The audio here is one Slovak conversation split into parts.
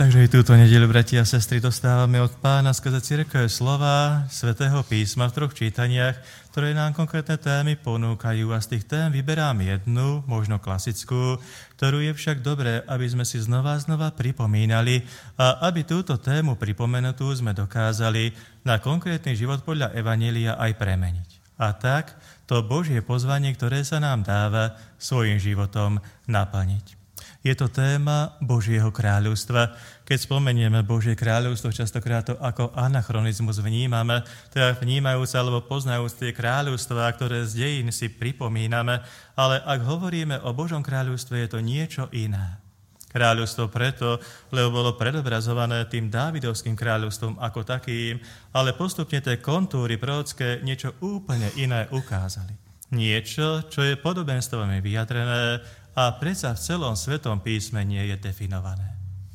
Takže i túto nedeľu, bratia a sestry, dostávame od Pána skrze cirkev slova Svätého písma v 3 čítaniach, ktoré nám konkrétne témy ponúkajú, a z tých tém vyberám jednu, možno klasickú, ktorú je však dobré, aby sme si znova pripomínali a aby túto tému pripomenutú sme dokázali na konkrétny život podľa Evanjelia aj premeniť. A tak to Božie pozvanie, ktoré sa nám dáva, svojím životom naplniť. Je to téma Božieho kráľovstva. Keď spomenieme Božie kráľovstvo, častokrát to ako anachronizmus vnímame, teda vnímajúc alebo poznajúc tie kráľovstvá, ktoré z dejín si pripomíname, ale ak hovoríme o Božom kráľovstve, je to niečo iné. Kráľovstvo preto, lebo bolo predobrazované tým Dávidovským kráľovstvom ako takým, ale postupne tie kontúry prorocké niečo úplne iné ukázali. Niečo, čo je podobenstvom vyjadrené, a predsa v celom Svetom písme nie je definované.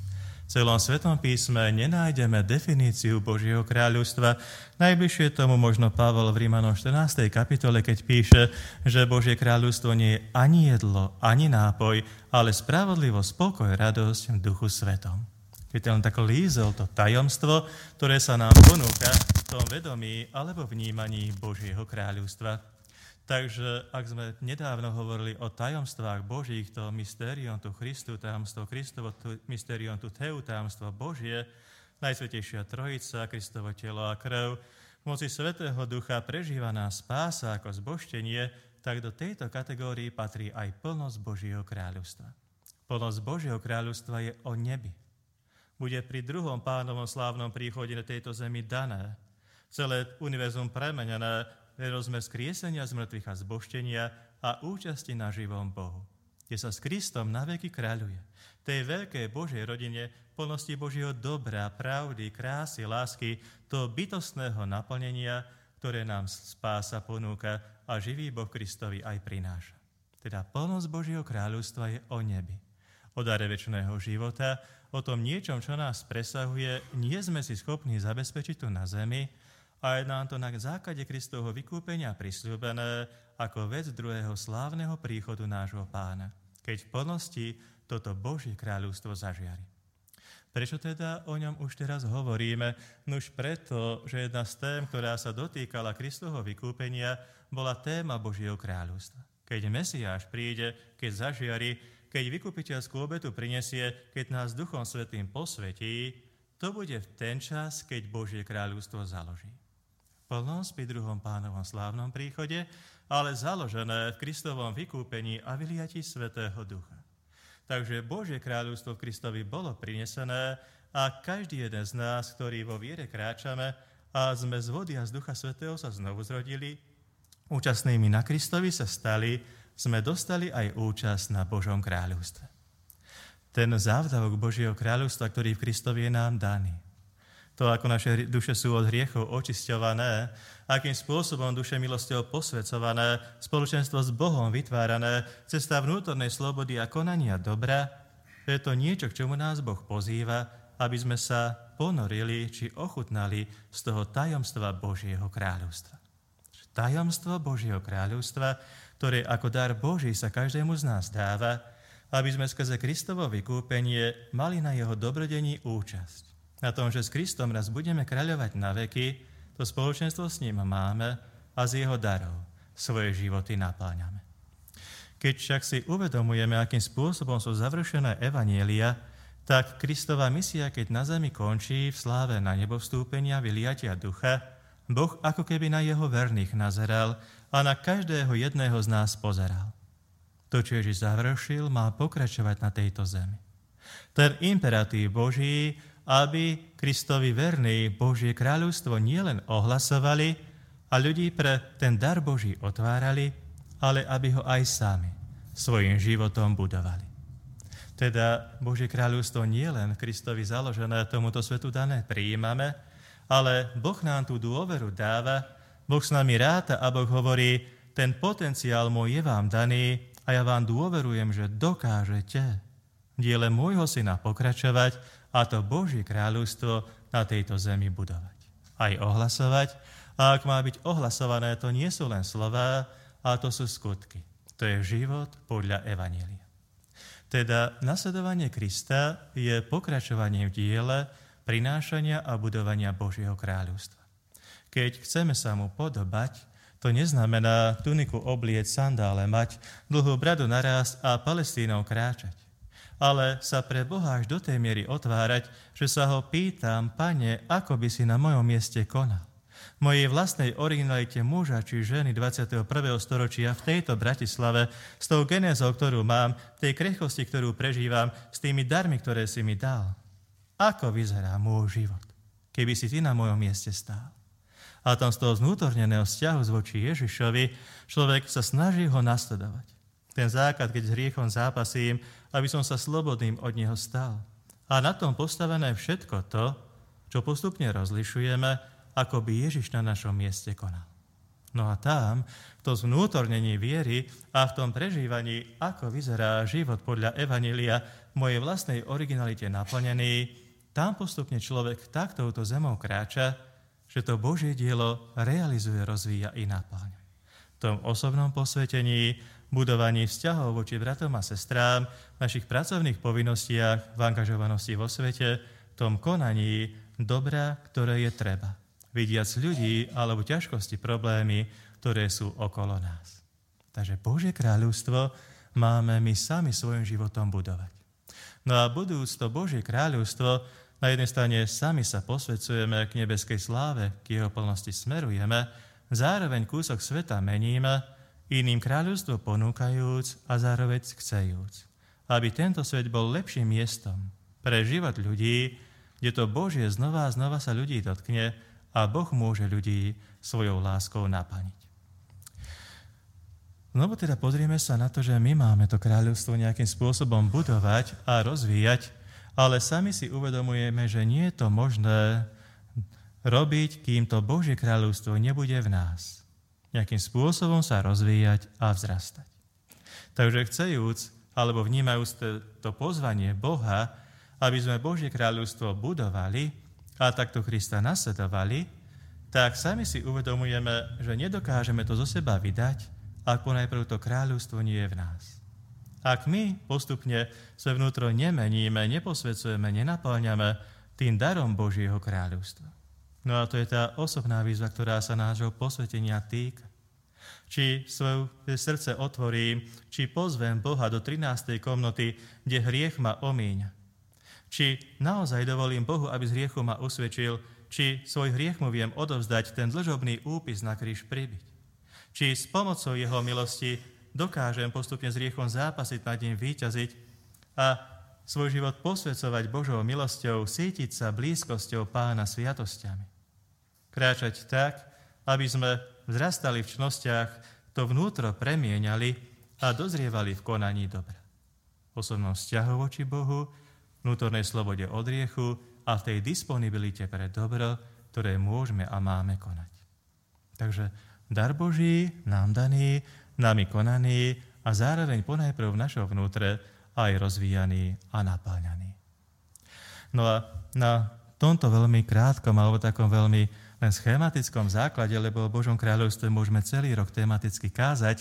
V celom Svetom písme nenájdeme definíciu Božieho kráľovstva. Najbližšie tomu možno Pavol v Rímanom 14. kapitole, keď píše, že Božie kráľovstvo nie je ani jedlo, ani nápoj, ale spravodlivosť, spokoj, radosť v Duchu Svetom. Keď len tak lízol to tajomstvo, ktoré sa nám ponúka v tom vedomí alebo vnímaní Božieho kráľovstva. Takže ak sme nedávno hovorili o tajomstvách Božích, to mystérium tu Christu, tajomstvo Kristovo, mystérium tu Theu, tajomstvo Božie, Najsvätejšia Trojica, Kristovo telo a krv, v moci Svätého Ducha prežívaná spása ako zbožtenie, tak do tejto kategórii patrí aj plnosť Božieho kráľovstva. Plnosť Božieho kráľovstva je o nebi. Bude pri druhom Pánovom slávnom príchode na tejto zemi dané. Celé univerzum premenené, rozmer skriesenia z mŕtvych a zbožtenia a účasti na živom Bohu, kde sa s Kristom naveky kráľuje. Tej veľkej Božej rodine, plnosti Božieho dobra, pravdy, krásy, lásky, toho bytostného naplnenia, ktoré nám spása ponúka a živý Boh Kristovi aj prináša. Teda plnosť Božieho kráľovstva je o nebi, o dare večného života, o tom niečom, čo nás presahuje, nie sme si schopní zabezpečiť tu na zemi, a je nám to na základe Kristovho vykúpenia prisľúbené ako vec druhého slávneho príchodu nášho Pána, keď v plnosti toto Božie kráľovstvo zažiari. Prečo teda o ňom už teraz hovoríme? Nuž preto, že jedna z tém, ktorá sa dotýkala Kristovho vykúpenia, bola téma Božieho kráľovstva. Keď Mesiáš príde, keď zažiari, keď vykupiteľskú obetu prinesie, keď nás Duchom Svätým posvetí, to bude v ten čas, keď Božie kráľovstvo založí. Plnosť pri druhom Pánovom slávnom príchode, ale založené v Kristovom vykúpení a vyliatí Svätého Ducha. Takže Božie kráľovstvo v Kristovi bolo prinesené a každý jeden z nás, ktorý vo viere kráčame a sme z vody a z Ducha Svätého sa znovu zrodili, účastnými na Kristovi sa stali, sme dostali aj účasť na Božom kráľovstve. Ten závdavok Božieho kráľovstva, ktorý v Kristovi je nám daný. To, ako naše duše sú od hriechov očisťované, akým spôsobom duše milosťou posvecované, spoločenstvo s Bohom vytvárané, cesta vnútornej slobody a konania dobra, je to niečo, k čomu nás Boh pozýva, aby sme sa ponorili či ochutnali z toho tajomstva Božieho kráľovstva. Tajomstvo Božieho kráľovstva, ktoré ako dar Boží sa každému z nás dáva, aby sme skrze Kristovo vykúpenie mali na jeho dobrodení účasť. Na tom, že s Kristom raz budeme kráľovať na veky, to spoločenstvo s ním máme a z jeho darov svoje životy napáňame. Keď však si uvedomujeme, akým spôsobom sú završené evanjelia, tak Kristova misia, keď na zemi končí v sláve na nebo vstúpenia, vyliatia ducha, Boh ako keby na jeho verných nazeral a na každého jedného z nás pozeral. To, čo Ježiš završil, má pokračovať na tejto zemi. Ten imperatív Boží, aby Kristovi verní Božie kráľovstvo nielen ohlasovali a ľudí pre ten dar Boží otvárali, ale aby ho aj sami svojim životom budovali. Teda Božie kráľovstvo nielen Kristovi založené, tomuto svetu dané prijímame, ale Boh nám tú dôveru dáva, Boh s nami ráta a Boh hovorí, ten potenciál môj je vám daný a ja vám dôverujem, že dokážete v diele môjho syna pokračovať a to Božie kráľovstvo na tejto zemi budovať. Aj ohlasovať. A ak má byť ohlasované, to nie sú len slová, ale to sú skutky. To je život podľa Evanjelia. Teda nasledovanie Krista je pokračovaním v diele prinášania a budovania Božieho kráľovstva. Keď chceme sa mu podobať, to neznamená tuniku oblieť, sandále mať, dlhú bradu narásť a Palestínou kráčať. Ale sa pre Boha až do tej miery otvárať, že sa ho pýtam, Pane, ako by si na mojom mieste konal? Mojej vlastnej originalite muža či ženy 21. storočia v tejto Bratislave, s tou genézou, ktorú mám, tej krehkosti, ktorú prežívam, s tými darmi, ktoré si mi dal. Ako vyzerá môj život, keby si ty na mojom mieste stál? A tam z toho znútorneného vzťahu voči Ježišovi človek sa snaží ho nasledovať. Ten základ, keď s hriechom zápasím, aby som sa slobodným od neho stal. A na tom postavené všetko to, čo postupne rozlišujeme, ako by Ježiš na našom mieste konal. No a tam, v tom zvnútornení viery a v tom prežívaní, ako vyzerá život podľa Evanjelia, mojej vlastnej originalite naplnený, tam postupne človek taktouto zemou kráča, že to Božie dielo realizuje, rozvíja i naplňa. V tom osobnom posvetení, budovaní vzťahov voči bratom a sestrám, v našich pracovných povinnostiach, v angažovanosti vo svete, v tom konaní dobra, ktoré je treba. Vidiac ľudí alebo ťažkosti, problémy, ktoré sú okolo nás. Takže Božie kráľovstvo máme my sami svojim životom budovať. No a budúc to Božie kráľovstvo, na jednej strane sami sa posvedzujeme k nebeskej sláve, k jeho plnosti smerujeme, zároveň kúsok sveta meníme, iným kráľovstvo ponúkajúc a zároveň chcejúc. Aby tento svet bol lepším miestom pre život ľudí, kde to Božie znova a znova sa ľudí dotkne a Boh môže ľudí svojou láskou naplniť. Znovu teda pozrieme sa na to, že my máme to kráľovstvo nejakým spôsobom budovať a rozvíjať, ale sami si uvedomujeme, že nie je to možné robiť, kým to Božie kráľovstvo nebude v nás. Nejakým spôsobom sa rozvíjať a vzrastať. Takže chcejúc, alebo vnímajúc to pozvanie Boha, aby sme Božie kráľovstvo budovali a takto Krista nasledovali, tak sami si uvedomujeme, že nedokážeme to zo seba vydať, ak ponajprv to kráľovstvo nie je v nás. Ak my postupne sa vnútro nemeníme, neposvedzujeme, nenaplňame tým darom Božieho kráľovstva. No a to je tá osobná výzva, ktorá sa nášho posvetenia týka. Či svoje srdce otvorím, či pozvem Boha do 13. komnaty, kde hriech ma omíňa. Či naozaj dovolím Bohu, aby z hriechu ma usvedčil, či svoj hriech mu viem odovzdať, ten dlžobný úpis na kríž pribiť. Či s pomocou jeho milosti dokážem postupne s hriechom zápasiť, nad ním víťaziť a svoj život posvedzovať Božou milosťou, sítiť sa blízkosťou Pána sviatosťami. Kráčať tak, aby sme vzrastali v čnostiach, to vnútro premieňali a dozrievali v konaní dobra. Osobnom vzťahu voči Bohu, vnútornej slobode od hriechu a v tej disponibilite pre dobro, ktoré môžeme a máme konať. Takže dar Boží nám daný, nami konaný a zároveň ponajprv v našom vnútre aj rozvíjaný a napáľaný. No a na tomto veľmi krátkom alebo takom veľmi len schematickom základe, lebo o Božom kráľovstve môžeme celý rok tematicky kázať,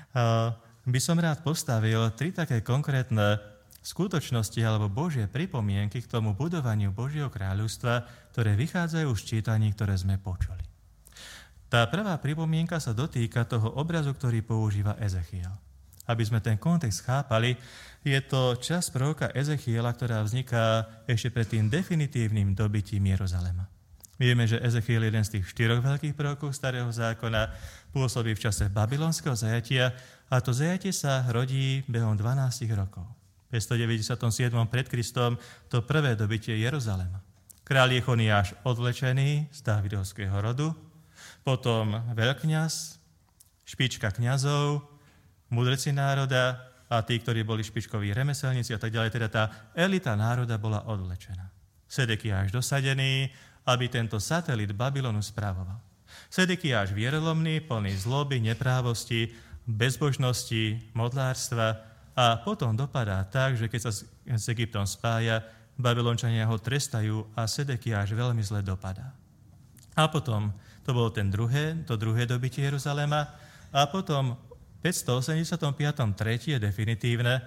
by som rád postavil 3 také konkrétne skutočnosti alebo Božie pripomienky k tomu budovaniu Božieho kráľovstva, ktoré vychádzajú z čítaní, ktoré sme počuli. Tá prvá pripomienka sa dotýka toho obrazu, ktorý používa Ezechiel. Aby sme ten kontext chápali, je to časť proroka Ezechiela, ktorá vzniká ešte pred tým definitívnym dobytím Jeruzalema. Vieme, že Ezechiel je jeden z tých 4 veľkých prorokov Starého zákona, pôsobí v čase babylonského zajatia a to zajatie sa rodí behom 12 rokov. V 597. pred Kristom to prvé dobytie Jeruzalema. Kráľ Jechoniáš odvlečený z Dávidovského rodu, potom veľkňaz, špička kňazov, mudrci národa a tí, ktorí boli špičkoví remeselníci a tak ďalej. Teda tá elita národa bola odvlečená. Sedekiáš dosadený, aby tento satelit Babylonu spravoval. Sedekiáš vierolomný, plný zloby, neprávosti, bezbožnosti, modlárstva a potom dopadá tak, že keď sa s Egyptom spája, Babylončania ho trestajú a Sedekiáš veľmi zle dopadá. A potom to bolo to druhé dobytie Jeruzalema a potom v 585. tretie definitívne,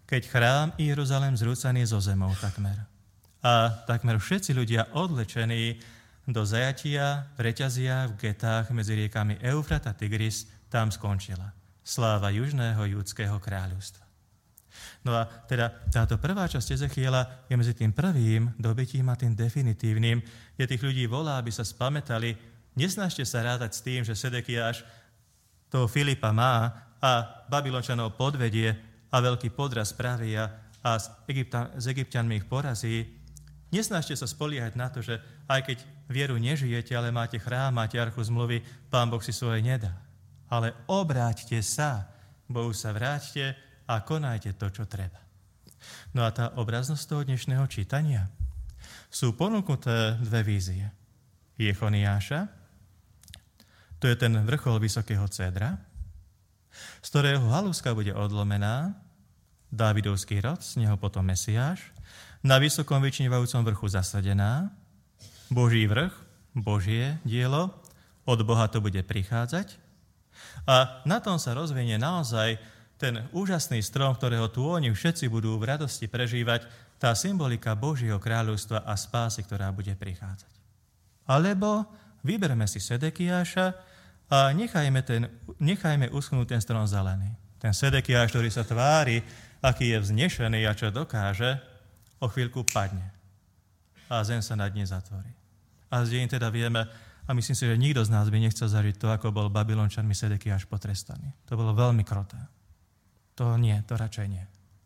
keď chrám i Jeruzalém zrúcaný zo zemou takmer. A takmer všetci ľudia odlečení do zajatia, v reťaziach, v getách medzi riekami Eufrat a Tigris, tam skončila sláva južného judského kráľovstva. No a teda táto prvá časť Ezechiela je medzi tým prvým dobytím a tým definitívnym, kde tých ľudí volá, aby sa spamätali. Nesnažte sa rátať s tým, že Sedekiáš toho Filipa má a Babylončanov podvedie a veľký podraz spraví a s Egypťanmi ich porazí. Nesnažte sa spoliehať na to, že aj keď vieru nežijete, ale máte chrám, máte archu zmluvy, Pán Boh si svoje nedá. Ale obráťte sa, Bohu sa vráťte a konajte to, čo treba. No a tá obraznosť toho dnešného čítania sú ponúknuté dve vízie. Jechoniáša, to je ten vrchol vysokého cédra, z ktorého halúska bude odlomená, Dávidovský rod, z neho potom Mesiáš, na vysokom vyčnívajúcom vrchu zasadená, Boží vrch, Božie dielo, od Boha to bude prichádzať a na tom sa rozvinie naozaj ten úžasný strom, ktorého tôni všetci budú v radosti prežívať, tá symbolika Božieho kráľovstva a spásy, ktorá bude prichádzať. Alebo vyberme si Sedekiáša a nechajme uschnúť ten strom zelený. Ten Sedekiáš, ktorý sa tvári, aký je vznešený a čo dokáže, o chvíľku padne a zem sa nad ním zatvorí. A z dejín teda vieme, a myslím si, že nikto z nás by nechcel zažiť to, ako bol Babylončanmi Sedekiáš potrestaný. To bolo veľmi kruté. To radšej nie.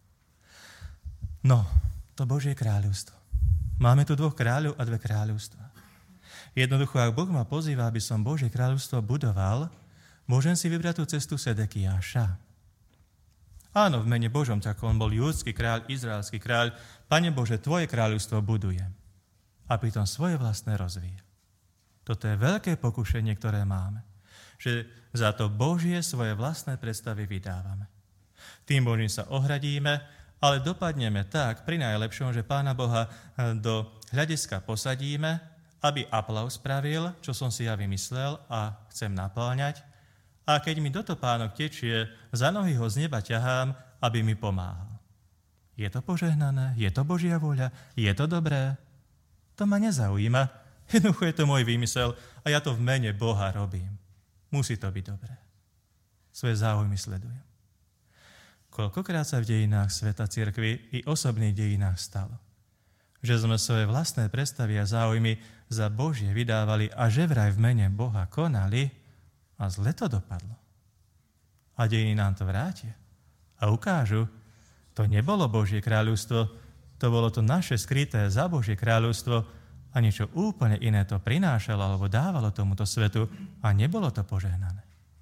No, to Božie kráľovstvo. Máme tu dvoch kráľov a dve kráľovstva. Jednoducho, ak Boh ma pozýva, aby som Božie kráľovstvo budoval, môžem si vybrať tú cestu Sedekiáša. Áno, v mene Božom, tak on bol judský kráľ, izraelský kráľ. Pane Bože, tvoje kráľovstvo budujem. A pritom svoje vlastné rozvíja. Toto je veľké pokušenie, ktoré máme. Že za to Božie svoje vlastné predstavy vydávame. Tým Božím sa ohradíme, ale dopadneme tak pri najlepšom, že Pána Boha do hľadiska posadíme, aby aplauz spravil, čo som si ja vymyslel a chcem napĺňať. A keď mi do topánok tečie, za nohy ho z neba ťahám, aby mi pomáhal. Je to požehnané? Je to Božia vôľa? Je to dobré? To ma nezaujíma. Jednoducho je to môj výmysel a ja to v mene Boha robím. Musí to byť dobré. Svoje záujmy sledujem. Koľkokrát sa v dejinách sveta cirkvi i osobných dejinách stalo, že sme svoje vlastné predstavy a záujmy za Božie vydávali a že vraj v mene Boha konali a zle to dopadlo. A dejiny nám to vrátia a ukážu, to nebolo Božie kráľovstvo, to bolo to naše skryté za Božie kráľovstvo a niečo úplne iné to prinášalo alebo dávalo tomuto svetu a nebolo to požehnané.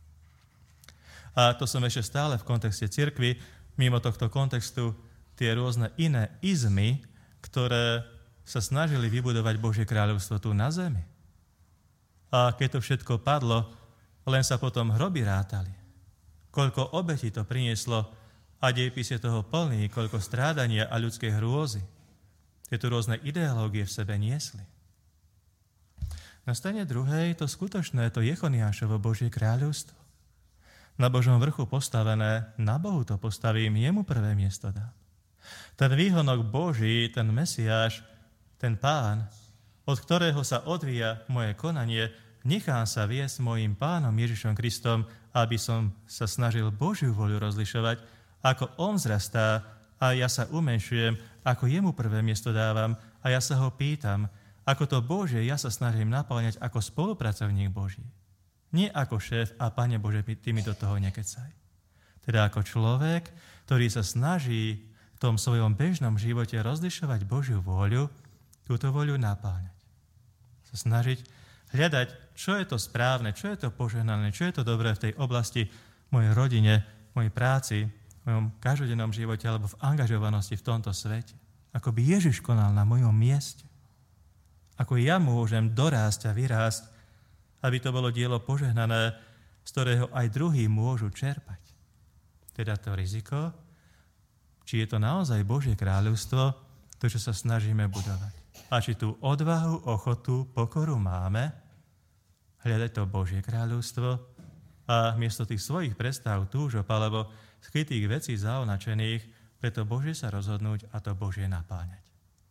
A to som ešte stále v kontexte cirkvi, mimo tohto kontextu tie rôzne iné izmy, ktoré sa snažili vybudovať Božie kráľovstvo tu na zemi. A keď to všetko padlo, len sa potom hroby rátali. Koľko obetí to prinieslo a dejepis je toho plný, koľko strádania a ľudskej hrôzy. Tieto rôzne ideológie v sebe niesli. Na strane druhej to skutočné, to Jechoniášovo Božie kráľovstvo. Na Božom vrchu postavené, na Bohu to postavím, jemu prvé miesto dám. Ten výhonok Boží, ten Mesiáš, ten Pán, od ktorého sa odvíja moje konanie, nechám sa viesť mojím Pánom Ježišom Kristom, aby som sa snažil Božiu voľu rozlišovať, ako on vzrastá a ja sa umenšujem, ako jemu prvé miesto dávam a ja sa ho pýtam, ako to Božie ja sa snažím naplňať ako spolupracovník Boží. Nie ako šéf a Pane Bože, ty mi do toho nekecaj. Teda ako človek, ktorý sa snaží v tom svojom bežnom živote rozlišovať Božiu vôľu, túto vôľu naplňať. Sa snažiť hľadať, čo je to správne, čo je to požehnané, čo je to dobré v tej oblasti mojej rodine, mojej práci, v mojom každodennom živote alebo v angažovanosti v tomto svete. Ako by Ježiš konal na mojom mieste. Ako ja môžem dorásť a vyrásť, aby to bolo dielo požehnané, z ktorého aj druhí môžu čerpať. Teda to riziko, či je to naozaj Božie kráľovstvo, to, čo sa snažíme budovať. A či tú odvahu, ochotu, pokoru máme, hľadať to Božie kráľovstvo a miesto tých svojich predstav, túžob alebo skrytých vecí zaonačených preto Božie sa rozhodnúť a to Božie napáňať.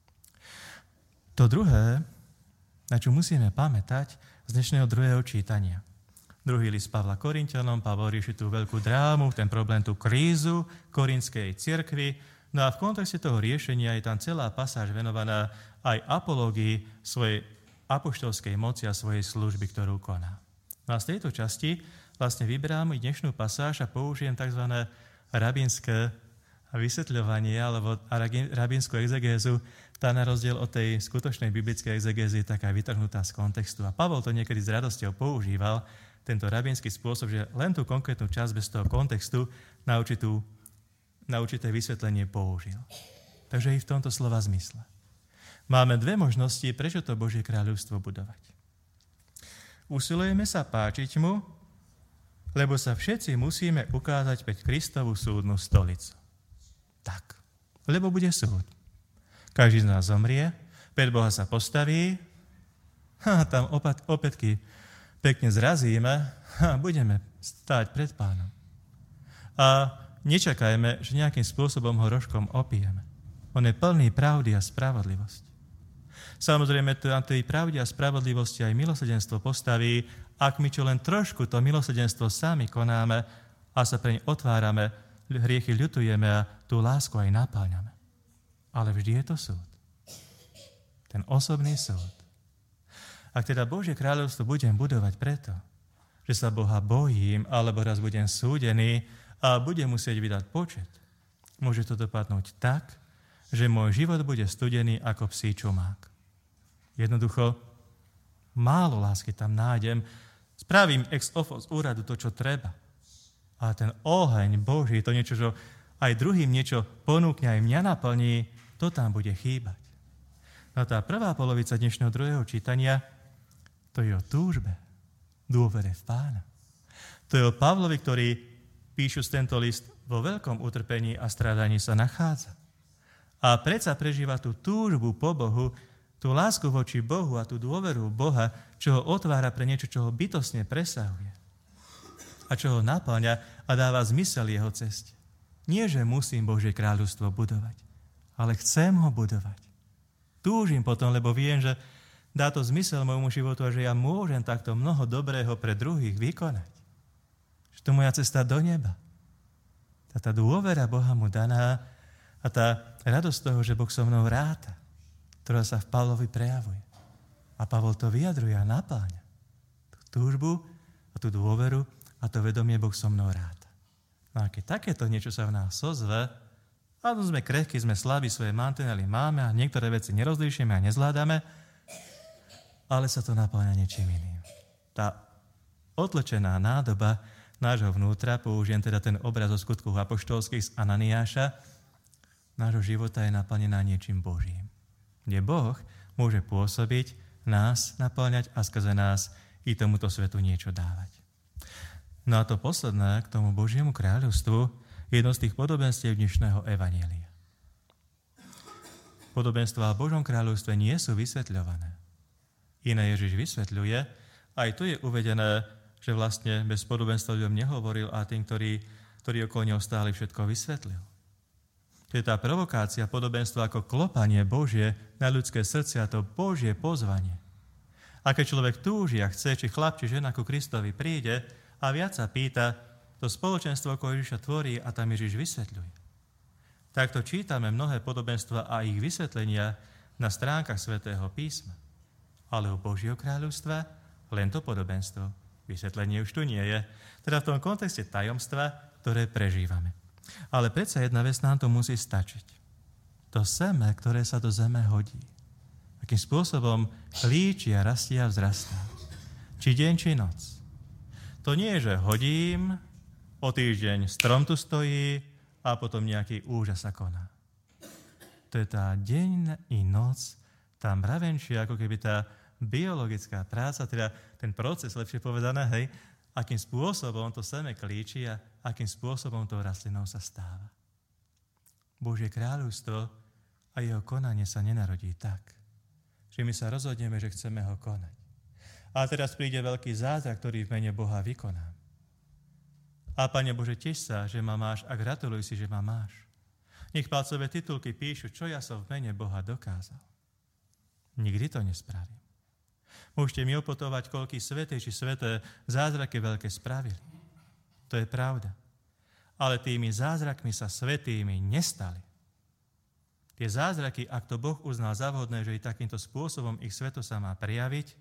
To druhé, na čo musíme pamätať z dnešného druhého čítania. Druhý list Pavla Korinťanom, Pavol rieši tú veľkú drámu, ten problém, tú krízu korinskej cirkvi. No a v kontexte toho riešenia je tam celá pasáž venovaná aj apológii svojej apoštolskej moci a svojej služby, ktorú koná. No a z tejto časti vlastne vyberám i dnešnú pasáž a použijem tzv. Rabínske vysvetľovanie alebo rabínsku exegézu. Tá na rozdiel od tej skutočnej biblickej exegézy je taká vytrhnutá z kontextu. A Pavol to niekedy s radosťou používal, tento rabínsky spôsob, že len tú konkrétnu časť bez toho kontextu na určité vysvetlenie použil. Takže i v tomto slova zmysle. Máme dve možnosti, prečo to Božie kráľovstvo budovať. Usilujeme sa páčiť mu, lebo sa všetci musíme ukázať pred Kristovú súdnu stolicu. Tak, lebo bude súd. Každý z nás zomrie, pred Boha sa postaví, tam opätky pekne zrazíme a budeme stáť pred Pánom. A nečakajme, že nejakým spôsobom ho rožkom opijeme. On je plný pravdy a spravodlivosti. Samozrejme, na tej pravde a spravodlivosti aj milosrdenstvo postaví, ak my čo len trošku to milosrdenstvo sami konáme a sa preň otvárame, hriechy ľutujeme a tú lásku aj napáňame. Ale vždy je to súd. Ten osobný súd. Ak teda Božie kráľovstvo budem budovať preto, že sa Boha bojím, alebo raz budem súdený a budem musieť vydať počet, môže to dopadnúť tak, že môj život bude studený ako psí čumák. Jednoducho, málo lásky tam nájdem, spravím ex ofo z úradu to, čo treba. A ten oheň Boží, to niečo, čo aj druhým niečo ponúkne, aj mňa naplní, to tam bude chýbať. No tá prvá polovica dnešného druhého čítania, to je o túžbe, dôvere v Pána. To je o Pavlovi, ktorý píšuc tento list vo veľkom utrpení a strádaní sa nachádza. A predsa prežíva tú túžbu po Bohu, tú lásku voči Bohu a tú dôveru Boha, čo ho otvára pre niečo, čo ho bytostne presahuje. A čo ho napĺňa a dáva zmysel jeho ceste. Nie, že musím Božie kráľovstvo budovať, ale chcem ho budovať. Túžim potom, lebo viem, že dá to zmysel môjmu životu a že ja môžem takto mnoho dobrého pre druhých vykonať. Že to moja cesta do neba. Tá dôvera Boha mu daná a tá radosť toho, že Boh so mnou ráta, ktorá sa v Pavlovi prejavuje. A Pavol to vyjadruje a napáňa. Tú túžbu a tú dôveru a to vedomie Boh so mnou ráta. No a keď takéto niečo sa v nás sozve, a sme krehkí, sme slabí, svoje mantinely máme a niektoré veci nerozlíšime a nezvládame, ale sa to napáňa niečím iným. Tá otlečená nádoba nášho vnútra, použijem teda ten obraz o skutkoch apoštolských z Ananiáša, nášho života je naplnená niečím Božím. Kde Boh môže pôsobiť, nás napĺňať a skrze nás i tomuto svetu niečo dávať. No a to posledné k tomu Božiemu kráľovstvu je jedno z tých podobenstiev dnešného evanjelia. Podobenstvá o Božom kráľovstve nie sú vysvetľované. Iné Ježiš vysvetľuje, aj tu je uvedené, že vlastne bez podobenstva ľuďom nehovoril a tým, ktorí okolo neho stáli, všetko vysvetlil. To je tá provokácia podobenstva ako klopanie Božie na ľudské srdce a to Božie pozvanie. A keď človek túži a chce, či chlap, či žena ku Kristovi príde a viac sa pýta, to spoločenstvo ako Ježiša tvorí a tam Ježiš vysvetľuje. Takto čítame mnohé podobenstva a ich vysvetlenia na stránkach Svätého písma. Ale u Božieho kráľovstva len to podobenstvo. Vysvetlenie už tu nie je. Teda v tom kontexte tajomstva, ktoré prežívame. Ale predsa jedna vec nám to musí stačiť. To seme, ktoré sa do zeme hodí. Akým spôsobom klíči a rastie a vzrastá. Či deň, či noc. To nie je, že hodím, o týždeň strom tu stojí a potom nejaký úžas sa koná. To je tá deň i noc, tá mravenčia, ako keby tá biologická práca, teda ten proces, lepšie povedané, hej, akým spôsobom to seme klíči a akým spôsobom to rastlinou sa stáva. Božie kráľovstvo a jeho konanie sa nenarodí tak, že my sa rozhodneme, že chceme ho konať. A teraz príde veľký zázrak, ktorý v mene Boha vykonám. A Pane Bože, teš sa, že ma máš a gratuluj si, že ma máš. Nech palcové titulky píšu, čo ja som v mene Boha dokázal. Nikdy to nespravím. Môžete mi opotovať, koľký svätý či sväté zázraky veľké spravili. To je pravda. Ale tými zázrakmi sa svätými nestali. Tie zázraky, ak to Boh uznal za vhodné, že i takýmto spôsobom ich svetosť sa má prejaviť,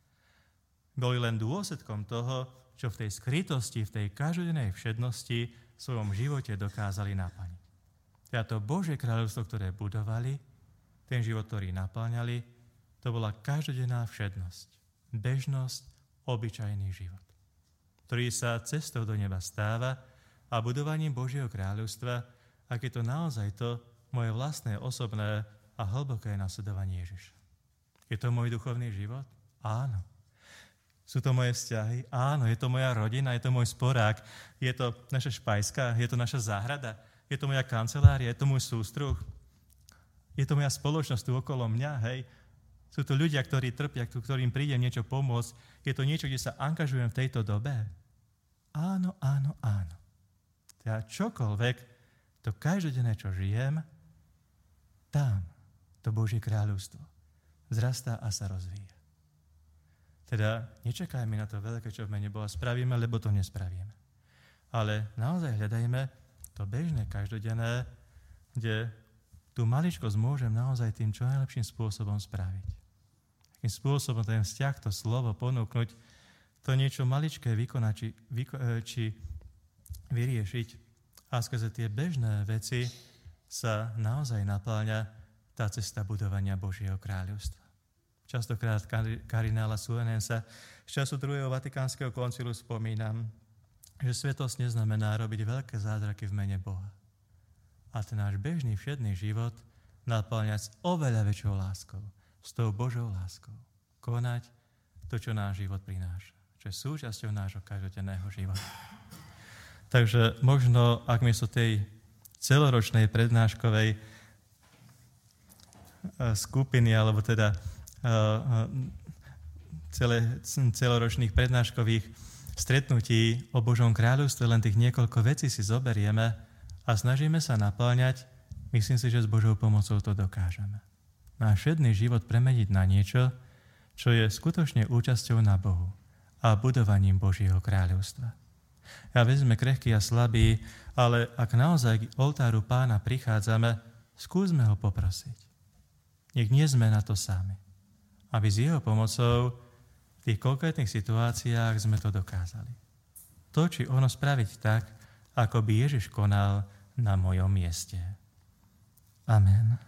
boli len dôsledkom toho, čo v tej skrytosti, v tej každodennej všednosti v svojom živote dokázali naplniť. Teda to Božie kráľovstvo, ktoré budovali, ten život, ktorý naplňali, to bola každodenná všednosť, bežnosť, obyčajný život, ktorý sa cestou do neba stáva a budovaním Božieho kráľovstva, ak je to naozaj to moje vlastné, osobné a hlboké nasledovanie Ježiša. Je to môj duchovný život? Áno. Sú to moje vzťahy? Áno. Je to moja rodina? Je to môj sporák? Je to naša špajska? Je to naša záhrada? Je to moja kancelária? Je to môj sústruh? Je to moja spoločnosť tu okolo mňa? Hej? Sú to ľudia, ktorí trpia, ktorým príde niečo pomôcť? Je to niečo, kde sa angažujem v tejto dobe? Áno, áno, áno. Teda čokoľvek, to každodenné, čo žijem, tam to Božie kráľovstvo vzrastá a sa rozvíja. Teda nečakajme na to veľké, čo v mene Boha spravíme, lebo to nespravíme. Ale naozaj hľadajme to bežné, každodenné, kde tú maličkosť môžem naozaj tým čo najlepším spôsobom spraviť. Takým spôsobom ten vzťah, to slovo ponúknuť, to niečo maličké vykonať či vyriešiť. A skrze tie bežné veci sa naozaj napĺňa tá cesta budovania Božieho kráľovstva. Častokrát kardinála Suenensa z času druhého Vatikánskeho koncilu spomínam, že svetosť neznamená robiť veľké zázraky v mene Boha. A ten náš bežný všedný život napĺňať s oveľa väčšou láskou, s tou Božou láskou. Konať to, čo náš život prináša, čo je súčasťou nášho každodenného života. Takže možno, ak miesto tej celoročnej prednáškovej skupiny, alebo teda celoročných prednáškových stretnutí o Božom kráľovstve len tých niekoľko vecí si zoberieme a snažíme sa napĺňať, myslím si, že s Božou pomocou to dokážeme. Náš všedný život premeniť na niečo, čo je skutočne účasťou na Bohu a budovaním Božieho kráľovstva. Ja sme krehkí a slabí, ale ak naozaj k oltáru Pána prichádzame, skúsme ho poprosiť. Nech nie sme na to sami. Aby s jeho pomocou v tých konkrétnych situáciách sme to dokázali. To, či ono spraviť tak, ako by Ježiš konal na mojom mieste. Amen.